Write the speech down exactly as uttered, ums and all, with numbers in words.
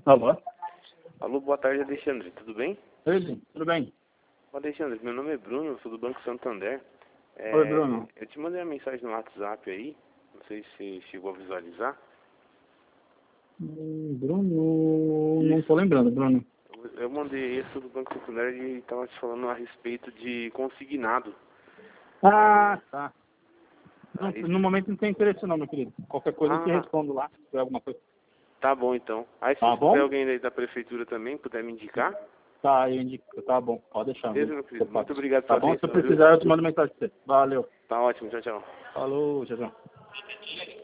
Alô? Alô, boa tarde, Alexandre. Tudo bem? Oi, tudo bem? Alexandre, meu nome é Bruno, eu sou do Banco Santander. É, Oi, Bruno. Eu te mandei uma mensagem no WhatsApp aí, não sei se você chegou a visualizar. Hum, Bruno, não tô lembrando, Bruno. Eu, eu mandei isso do Banco Santander e estava te falando a respeito de consignado. Ah, tá. Não, Aí, no momento não tem interesse não, meu querido. Qualquer coisa eu te ah, respondo lá, se tiver alguma coisa. tá bom então. Aí se Tá tiver bom? alguém aí da prefeitura também, puder me indicar, Tá, eu indico. Tá bom, pode deixar, beleza, viu? meu Eu querido. faço. Muito obrigado Tá pela bom? Se eu atenção, viu? precisar, eu te mando mensagem pra você. Valeu. Tá ótimo, tchau, tchau. Falou, tchau, tchau.